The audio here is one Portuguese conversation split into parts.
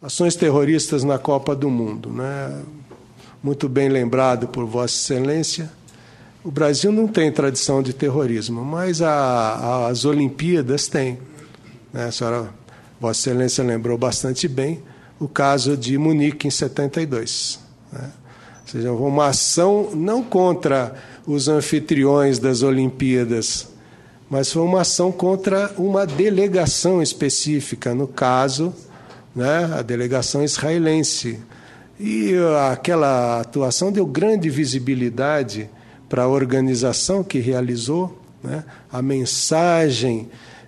Ações terroristas na Copa do Mundo, né? Muito bem lembrado por Vossa Excelência. O Brasil não tem tradição de terrorismo, mas as Olimpíadas têm, né? A senhora, Vossa Excelência, lembrou bastante bem o caso de Munique, em 72. Né? Ou seja, uma ação não contra os anfitriões das Olimpíadas, mas foi uma ação contra uma delegação específica, no caso, né, a delegação israelense. E aquela atuação deu grande visibilidade para a organização que realizou, né, a mensagem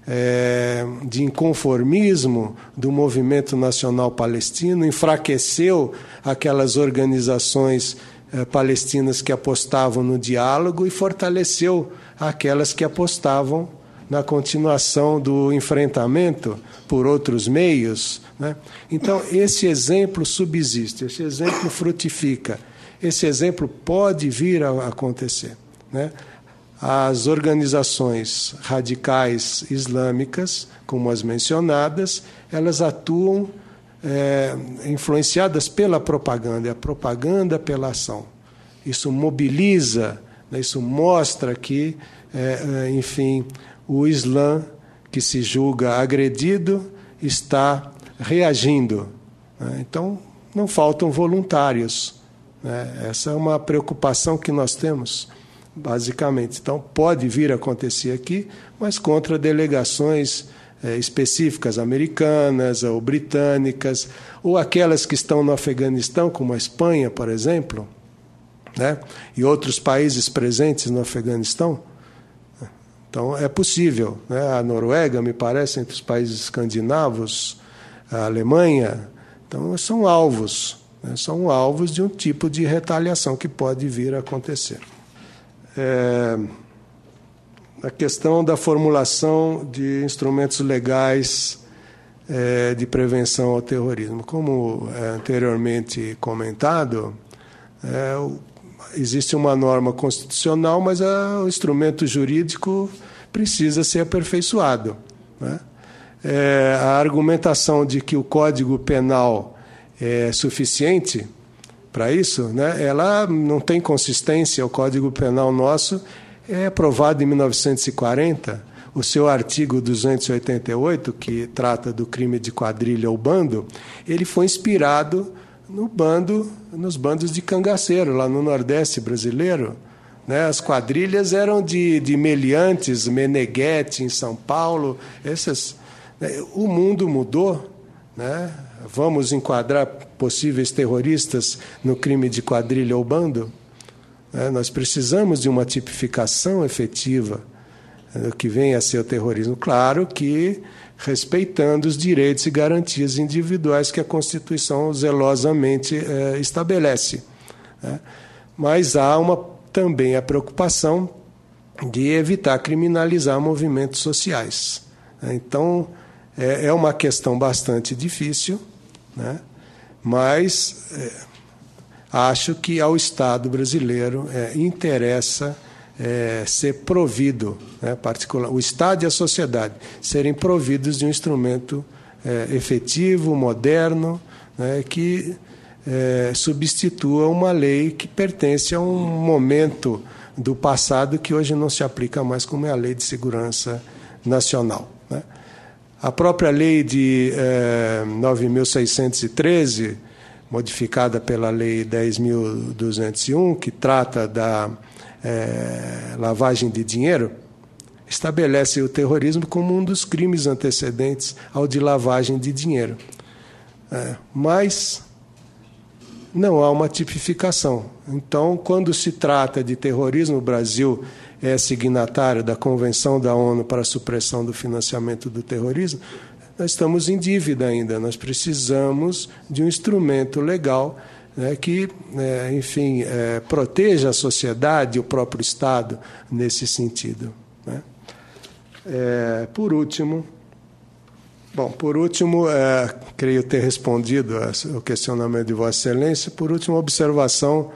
de inconformismo do movimento nacional palestino, enfraqueceu aquelas organizações palestinas que apostavam no diálogo e fortaleceu aquelas que apostavam na continuação do enfrentamento por outros meios, né? Então, esse exemplo subsiste, esse exemplo frutifica, esse exemplo pode vir a acontecer, né? As organizações radicais islâmicas, como as mencionadas, elas atuam influenciadas pela propaganda, e a propaganda pela ação. Isso mobiliza, né? Isso mostra que, enfim, o Islã, que se julga agredido, está reagindo, né? Então, não faltam voluntários, né? Essa é uma preocupação que nós temos, basicamente. Então, pode vir a acontecer aqui, mas contra delegações específicas americanas ou britânicas, ou aquelas que estão no Afeganistão, como a Espanha, por exemplo, né? E outros países presentes no Afeganistão. Então, é possível, né? A Noruega, me parece, entre os países escandinavos, a Alemanha, então são alvos, né? São alvos de um tipo de retaliação que pode vir a acontecer. A questão da formulação de instrumentos legais de prevenção ao terrorismo. Como anteriormente comentado, existe uma norma constitucional, mas o instrumento jurídico precisa ser aperfeiçoado, né? A argumentação de que o Código Penal é suficiente para isso, né? Ela não tem consistência. O Código Penal nosso é aprovado em 1940. O seu artigo 288, que trata do crime de quadrilha ou bando, ele foi inspirado nos bandos de cangaceiro, lá no Nordeste brasileiro, né? As quadrilhas eram de meliantes, Meneghetti, em São Paulo. O mundo mudou, né? Vamos enquadrar possíveis terroristas no crime de quadrilha ou bando? Nós precisamos de uma tipificação efetiva do que vem a ser o terrorismo. Claro que respeitando os direitos e garantias individuais que a Constituição zelosamente estabelece, né? Mas há também a preocupação de evitar criminalizar movimentos sociais. Então, é uma questão bastante difícil, né? Mas acho que ao Estado brasileiro interessa ser provido, né, o Estado e a sociedade, serem providos de um instrumento efetivo, moderno, né, que substitua uma lei que pertence a um momento do passado que hoje não se aplica mais, como é a Lei de Segurança Nacional, né? A própria lei de 9.613, modificada pela Lei 10.201, que trata da lavagem de dinheiro, estabelece o terrorismo como um dos crimes antecedentes ao de lavagem de dinheiro. Mas não há uma tipificação. Então, quando se trata de terrorismo, o Brasil é signatário da Convenção da ONU para a Supressão do Financiamento do Terrorismo, nós estamos em dívida ainda. Nós precisamos de um instrumento legal, né, que, enfim, proteja a sociedade e o próprio Estado nesse sentido, né? Por último, creio ter respondido ao questionamento de Vossa Excelência. Por último, observação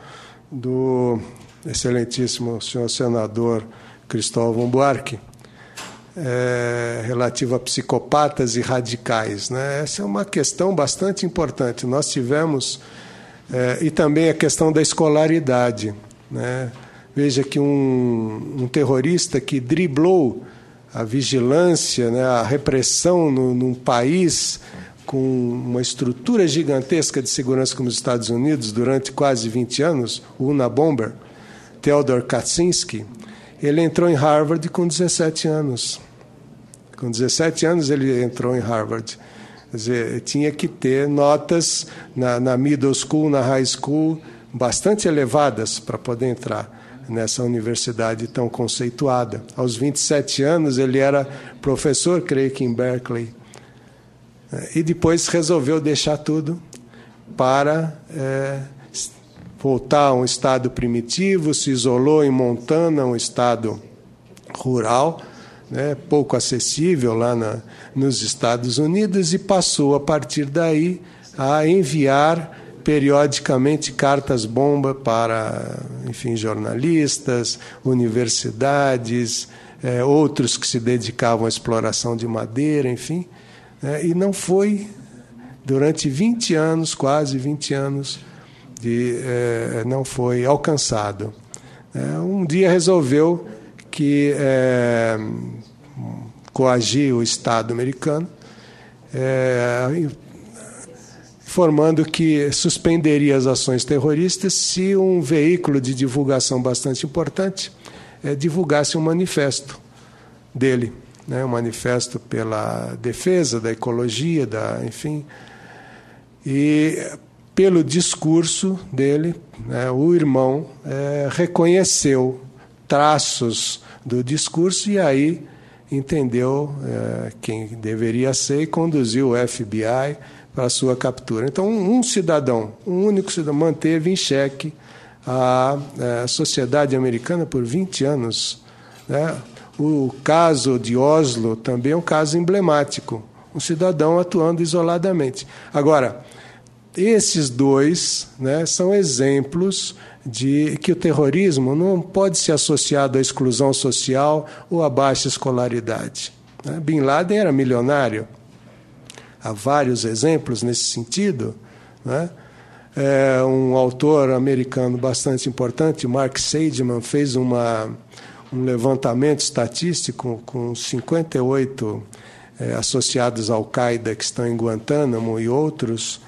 do excelentíssimo senhor senador Cristóvão Buarque. relativo a psicopatas e radicais, né? Essa é uma questão bastante importante. Nós tivemos, e também a questão da escolaridade, né? Veja que um terrorista que driblou a vigilância, né, a repressão num país com uma estrutura gigantesca de segurança como os Estados Unidos durante quase 20 anos, o Unabomber, Theodor Kaczynski, ele entrou em Harvard com 17 anos. Com 17 anos ele entrou em Harvard. Quer dizer, tinha que ter notas na middle school, na high school, bastante elevadas para poder entrar nessa universidade tão conceituada. Aos 27 anos ele era professor, creio que em Berkeley. E depois resolveu deixar tudo para voltar a um estado primitivo, se isolou em Montana, um estado rural, né, pouco acessível lá nos Estados Unidos, e passou, a partir daí, a enviar periodicamente cartas-bomba para, enfim, jornalistas, universidades, outros que se dedicavam à exploração de madeira, enfim, e não foi, durante 20 anos, quase 20 anos, não foi alcançado. Um dia resolveu que coagir o Estado americano, informando que suspenderia as ações terroristas se um veículo de divulgação bastante importante divulgasse um manifesto dele, né, um manifesto pela defesa da ecologia, enfim. E, pelo discurso dele, né, o irmão reconheceu traços do discurso e aí entendeu quem deveria ser e conduziu o FBI para a sua captura. Então, um único cidadão, manteve em xeque a sociedade americana por 20 anos. Né? O caso de Oslo também é um caso emblemático, um cidadão atuando isoladamente. Agora, esses dois, né, são exemplos de que o terrorismo não pode ser associado à exclusão social ou à baixa escolaridade. Né? Bin Laden era milionário. Há vários exemplos nesse sentido. Né? Um autor americano bastante importante, Mark Seidman, fez um levantamento estatístico com 58 associados à Al-Qaeda que estão em Guantánamo e outros,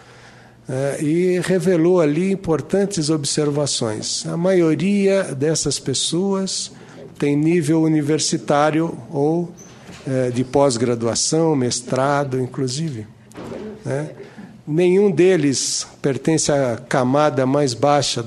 e revelou ali importantes observações. A maioria dessas pessoas tem nível universitário ou de pós-graduação, mestrado, inclusive. Né? Nenhum deles pertence à camada mais baixa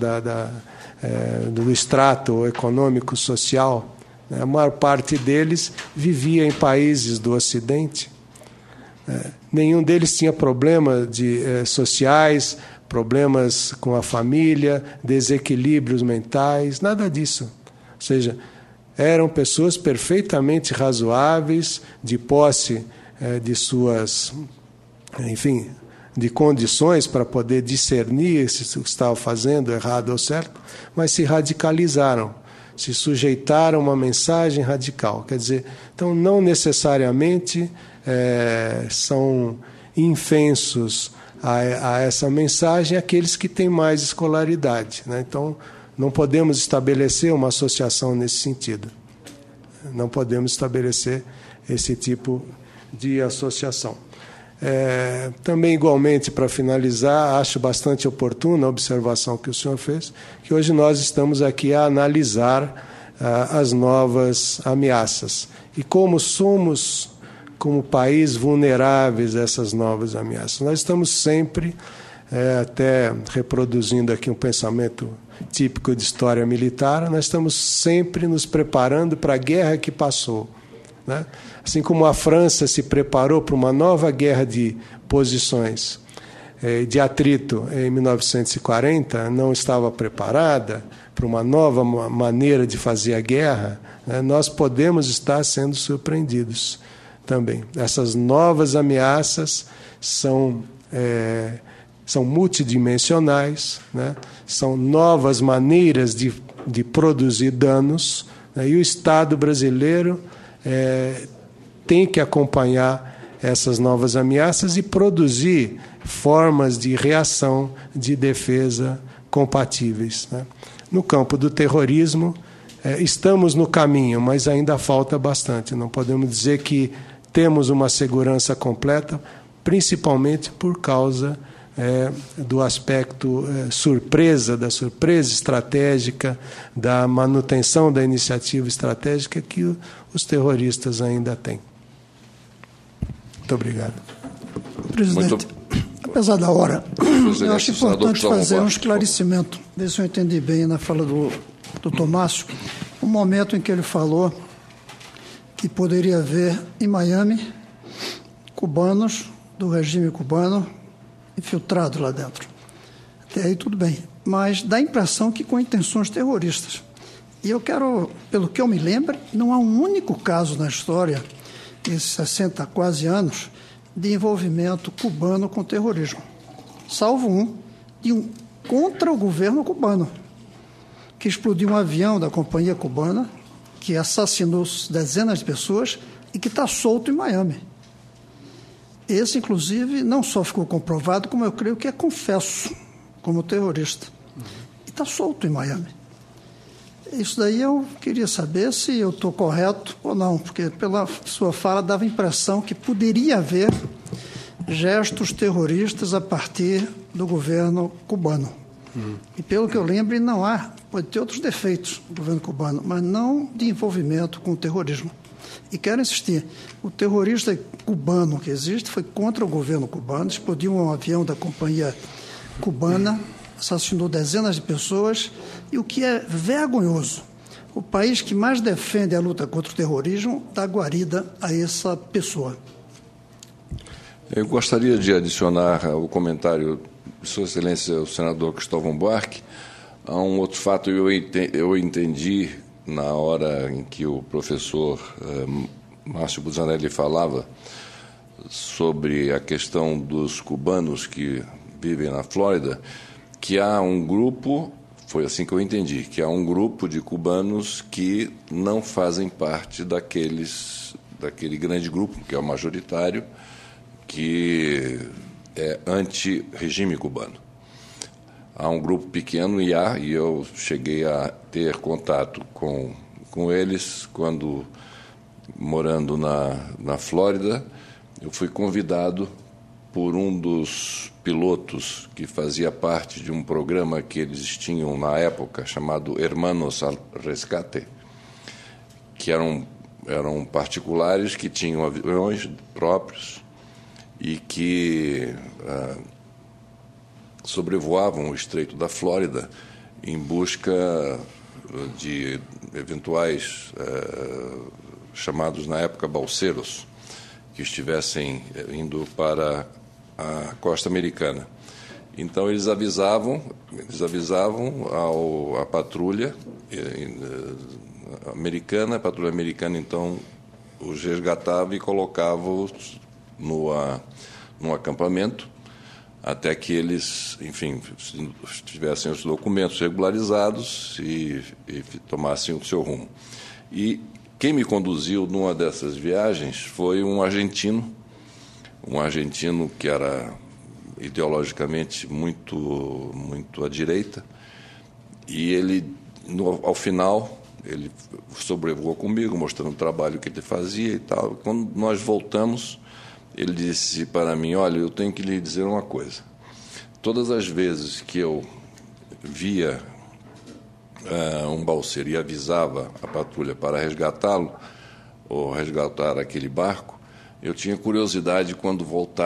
do extrato econômico-social. A maior parte deles vivia em países do Ocidente. Nenhum deles tinha problemas sociais, problemas com a família, desequilíbrios mentais, nada disso. Ou seja, eram pessoas perfeitamente razoáveis, de posse de suas, enfim, de condições para poder discernir se o que estavam fazendo errado ou certo, mas se radicalizaram, se sujeitaram a uma mensagem radical. Quer dizer, então não necessariamente são infensos a essa mensagem aqueles que têm mais escolaridade. Né? Então, não podemos estabelecer uma associação nesse sentido. Não podemos estabelecer esse tipo de associação. Também, igualmente, para finalizar, acho bastante oportuna a observação que o senhor fez, que hoje nós estamos aqui a analisar as novas ameaças. E como somos, como país, vulneráveis a essas novas ameaças. Nós estamos sempre, até reproduzindo aqui um pensamento típico de história militar, nós estamos sempre nos preparando para a guerra que passou. Né? Assim como a França se preparou para uma nova guerra de posições, de atrito em 1940, não estava preparada para uma nova maneira de fazer a guerra, né? Nós podemos estar sendo surpreendidos também. Essas novas ameaças são multidimensionais, né? São novas maneiras de produzir danos, né? E o Estado brasileiro tem que acompanhar essas novas ameaças e produzir formas de reação, de defesa compatíveis, né? No campo do terrorismo, estamos no caminho, mas ainda falta bastante. Não podemos dizer que temos uma segurança completa, principalmente por causa do aspecto surpresa, da surpresa estratégica, da manutenção da iniciativa estratégica que os terroristas ainda têm. Muito obrigado. Presidente, apesar da hora, eu acho importante fazer um esclarecimento, ver se eu entendi bem na fala do Tomássio, o momento em que ele falou que poderia haver em Miami cubanos do regime cubano infiltrados lá dentro. Até aí tudo bem, mas dá a impressão que com intenções terroristas. E eu quero, pelo que eu me lembro, não há um único caso na história, nesses 60 quase anos, de envolvimento cubano com terrorismo, salvo contra o governo cubano, que explodiu um avião da companhia cubana, que assassinou dezenas de pessoas e que está solto em Miami. Esse, inclusive, não só ficou comprovado, como eu creio que é confesso como terrorista. E está solto em Miami. Isso daí eu queria saber se eu estou correto ou não, porque pela sua fala dava a impressão que poderia haver gestos terroristas a partir do governo cubano. E pelo que eu lembro, não há, pode ter outros defeitos do governo cubano, mas não de envolvimento com o terrorismo. E quero insistir, o terrorista cubano que existe foi contra o governo cubano, explodiu um avião da companhia cubana, assassinou dezenas de pessoas, e o que é vergonhoso, o país que mais defende a luta contra o terrorismo dá guarida a essa pessoa. Eu gostaria de adicionar ao comentário de Sua Excelência, o senador Cristóvão Buarque, a um outro fato. Eu entendi, na hora em que o professor Márcio Buzzanelli falava sobre a questão dos cubanos que vivem na Flórida, que há um grupo, foi assim que eu entendi, que há um grupo de cubanos que não fazem parte daquele grande grupo, que é o majoritário, que é anti-regime cubano. Há um grupo pequeno e eu cheguei a ter contato com eles quando, morando na Flórida, eu fui convidado por um dos pilotos que fazia parte de um programa que eles tinham na época, chamado Hermanos al Rescate, que eram particulares que tinham aviões próprios e que sobrevoavam o Estreito da Flórida em busca de eventuais chamados na época balseiros que estivessem indo para a costa americana. Então eles avisavam à patrulha americana, a patrulha americana então os resgatava e colocava-os num acampamento até que eles, enfim, tivessem os documentos regularizados e tomassem o seu rumo. E quem me conduziu numa dessas viagens foi um argentino que era ideologicamente muito à direita, e ele, ao final, ele sobrevoou comigo, mostrando o trabalho que ele fazia e tal. Quando nós voltamos, ele disse para mim: olha, eu tenho que lhe dizer uma coisa. Todas as vezes que eu via um balseiro e avisava a patrulha para resgatá-lo, ou resgatar aquele barco, eu tinha curiosidade, quando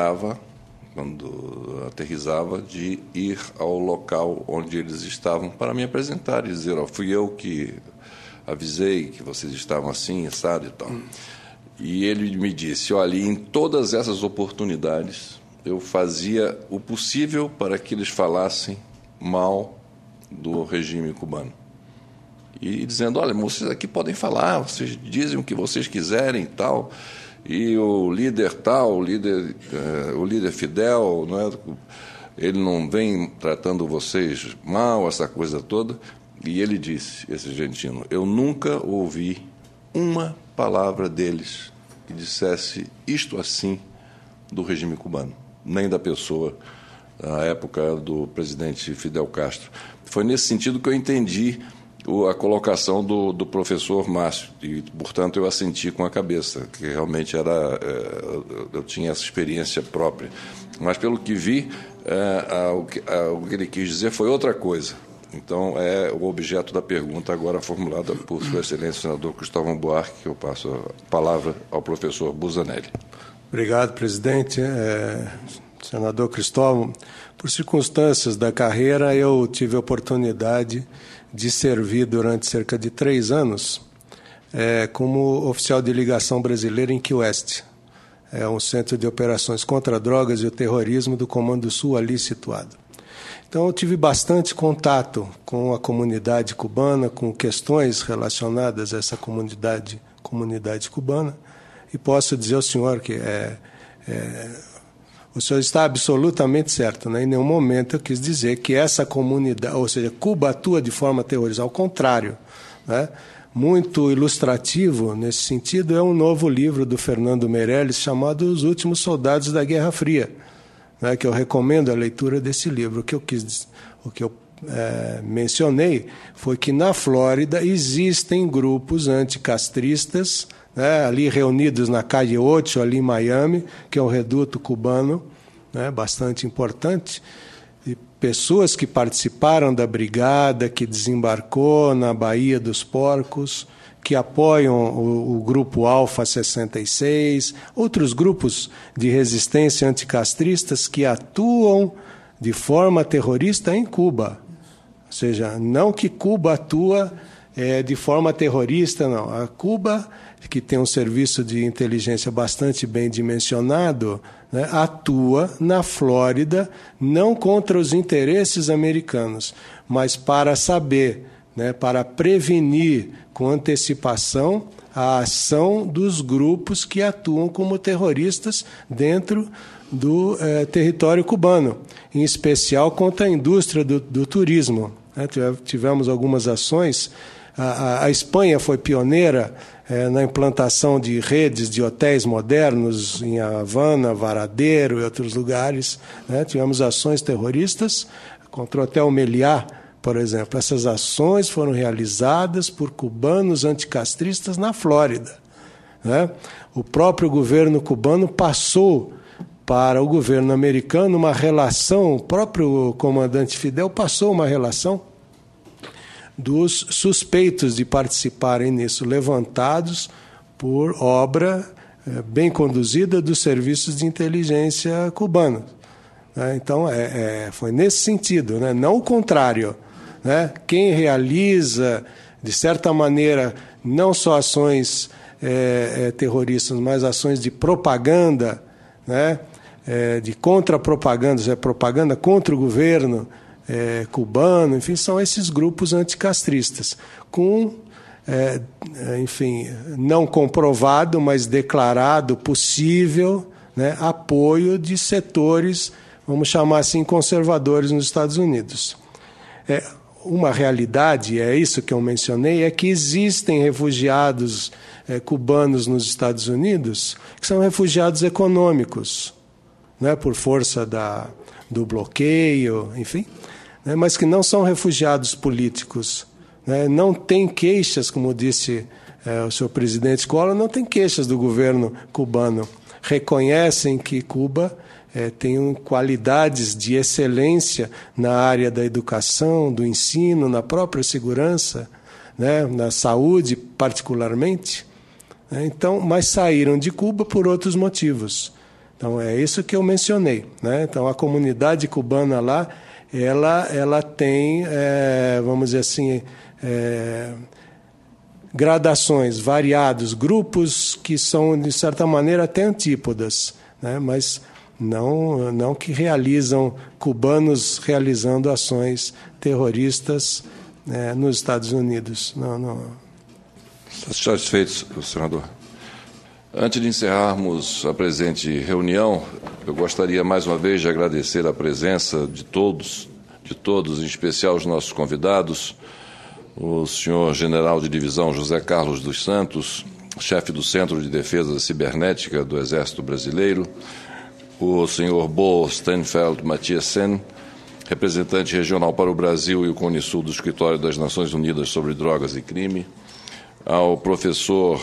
aterrissava, de ir ao local onde eles estavam para me apresentar e dizer: fui eu que avisei que vocês estavam assim, assado e tal. E ele me disse: olha, em todas essas oportunidades eu fazia o possível para que eles falassem mal do regime cubano. E dizendo: olha, vocês aqui podem falar, vocês dizem o que vocês quiserem e tal, e o líder tal, o líder Fidel, não é? Ele não vem tratando vocês mal, essa coisa toda. E ele disse, esse argentino: eu nunca ouvi uma palavra deles e dissesse isto assim do regime cubano, nem da pessoa, na época do presidente Fidel Castro. Foi nesse sentido que eu entendi a colocação do professor Márcio, e, portanto, eu assenti com a cabeça, que realmente eu tinha essa experiência própria. Mas, pelo que vi, o que ele quis dizer foi outra coisa. Então, é o objeto da pergunta agora formulada por Sua Excelência, o senador Cristóvão Buarque, que eu passo a palavra ao professor Busanelli. Obrigado, presidente. Senador Cristóvão, por circunstâncias da carreira, eu tive a oportunidade de servir durante cerca de 3 anos como oficial de ligação brasileira em Key West, um centro de operações contra drogas e o terrorismo do Comando Sul ali situado. Então, eu tive bastante contato com a comunidade cubana, com questões relacionadas a essa comunidade cubana, e posso dizer ao senhor que o senhor está absolutamente certo, né? Em nenhum momento eu quis dizer que essa comunidade, ou seja, Cuba atua de forma terrorista, ao contrário, né? Muito ilustrativo nesse sentido é um novo livro do Fernando Meirelles chamado Os Últimos Soldados da Guerra Fria, né? Que eu recomendo a leitura desse livro. O que eu mencionei foi que na Flórida existem grupos anticastristas, né, ali reunidos na Calle 8, ali em Miami, que é um reduto cubano, né, bastante importante, e pessoas que participaram da brigada que desembarcou na Baía dos Porcos, que apoiam o grupo Alfa 66, outros grupos de resistência anticastristas que atuam de forma terrorista em Cuba. Ou seja, não que Cuba atua de forma terrorista, não. A Cuba, que tem um serviço de inteligência bastante bem dimensionado, né, atua na Flórida não contra os interesses americanos, mas para saber, né, para prevenir com antecipação a ação dos grupos que atuam como terroristas dentro do território cubano, em especial contra a indústria do turismo. Né? Tivemos algumas ações. A Espanha foi pioneira na implantação de redes de hotéis modernos em Havana, Varadero e outros lugares. Né? Tivemos ações terroristas contra o Hotel Meliá, por exemplo. Essas ações foram realizadas por cubanos anticastristas na Flórida. Né? O próprio governo cubano passou para o governo americano uma relação, o próprio comandante Fidel passou uma relação dos suspeitos de participarem nisso, levantados por obra bem conduzida dos serviços de inteligência cubanos. Então, foi nesse sentido, né? Não o contrário. Né? Quem realiza, de certa maneira, não só ações terroristas, mas ações de propaganda, né? De contra-propaganda, propaganda contra o governo cubano, enfim, são esses grupos anticastristas, com, enfim, não comprovado, mas declarado possível, né, apoio de setores, vamos chamar assim, conservadores nos Estados Unidos. Uma realidade, é isso que eu mencionei, é que existem refugiados cubanos nos Estados Unidos que são refugiados econômicos, né, por força do bloqueio, enfim, né, mas que não são refugiados políticos. Né, não tem queixas, como disse o senhor presidente Collor, não tem queixas do governo cubano. Reconhecem que Cuba tem qualidades de excelência na área da educação, do ensino, na própria segurança, né, na saúde particularmente. Então, mas saíram de Cuba por outros motivos. Então, é isso que eu mencionei. Né? Então, a comunidade cubana lá, ela tem, vamos dizer assim, gradações, variados, grupos que são, de certa maneira, até antípodas, né? Mas não que realizam, cubanos realizando ações terroristas nos Estados Unidos. Não. Satisfeitos, senador? Antes de encerrarmos a presente reunião, eu gostaria mais uma vez de agradecer a presença de todos, em especial os nossos convidados, o senhor general de divisão José Carlos dos Santos, chefe do Centro de Defesa Cibernética do Exército Brasileiro, o senhor Bo Stenfeld Mathiesen, representante regional para o Brasil e o Cone Sul do Escritório das Nações Unidas sobre Drogas e Crime, ao professor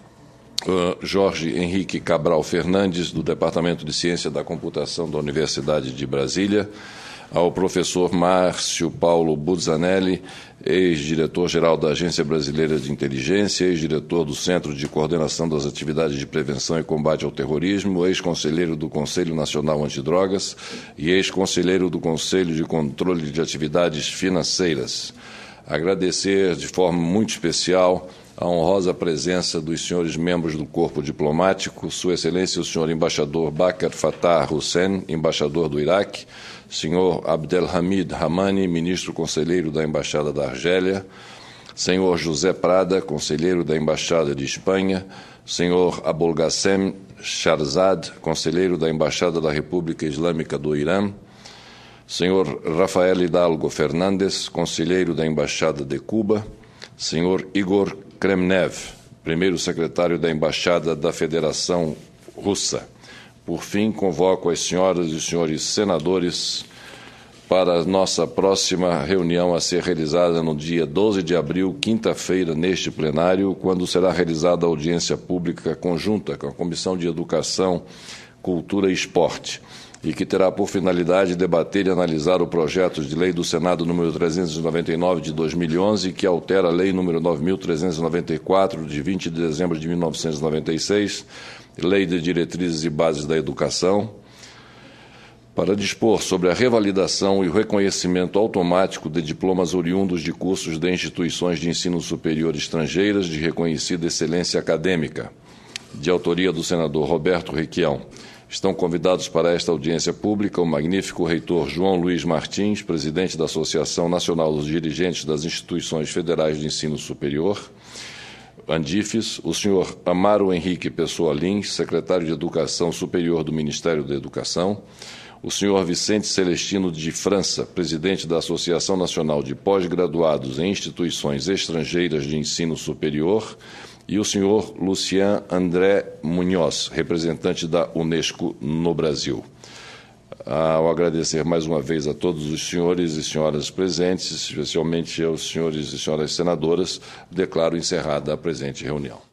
Jorge Henrique Cabral Fernandes, do Departamento de Ciência da Computação da Universidade de Brasília, ao professor Márcio Paulo Buzzanelli, ex-diretor-geral da Agência Brasileira de Inteligência, ex-diretor do Centro de Coordenação das Atividades de Prevenção e Combate ao Terrorismo, ex-conselheiro do Conselho Nacional Antidrogas e ex-conselheiro do Conselho de Controle de Atividades Financeiras. Agradecer de forma muito especial a honrosa presença dos senhores membros do Corpo Diplomático, Sua Excelência o senhor embaixador Bakr Fattah Hussein, embaixador do Iraque, senhor Abdelhamid Hamani, ministro conselheiro da Embaixada da Argélia, senhor José Prada, conselheiro da Embaixada de Espanha, senhor Abolgassem Sharzad, conselheiro da Embaixada da República Islâmica do Irã, senhor Rafael Hidalgo Fernandes, conselheiro da Embaixada de Cuba, senhor Igor Kremnev, primeiro secretário da Embaixada da Federação Russa. Por fim, convoco as senhoras e os senhores senadores para a nossa próxima reunião a ser realizada no dia 12 de abril, quinta-feira, neste plenário, quando será realizada a audiência pública conjunta com a Comissão de Educação, Cultura e Esporte, e que terá por finalidade debater e analisar o projeto de lei do Senado número 399 de 2011, que altera a lei número 9.394 de 20 de dezembro de 1996, Lei de Diretrizes e Bases da Educação, para dispor sobre a revalidação e o reconhecimento automático de diplomas oriundos de cursos de instituições de ensino superior estrangeiras de reconhecida excelência acadêmica, de autoria do senador Roberto Requião. Estão convidados para esta audiência pública o magnífico reitor João Luiz Martins, presidente da Associação Nacional dos Dirigentes das Instituições Federais de Ensino Superior, Andifes, o senhor Amaro Henrique Pessoa Lins, secretário de Educação Superior do Ministério da Educação, o senhor Vicente Celestino de França, presidente da Associação Nacional de Pós-Graduados em Instituições Estrangeiras de Ensino Superior, e o senhor Lucien André Munhoz, representante da Unesco no Brasil. Ao agradecer mais uma vez a todos os senhores e senhoras presentes, especialmente aos senhores e senhoras senadoras, declaro encerrada a presente reunião.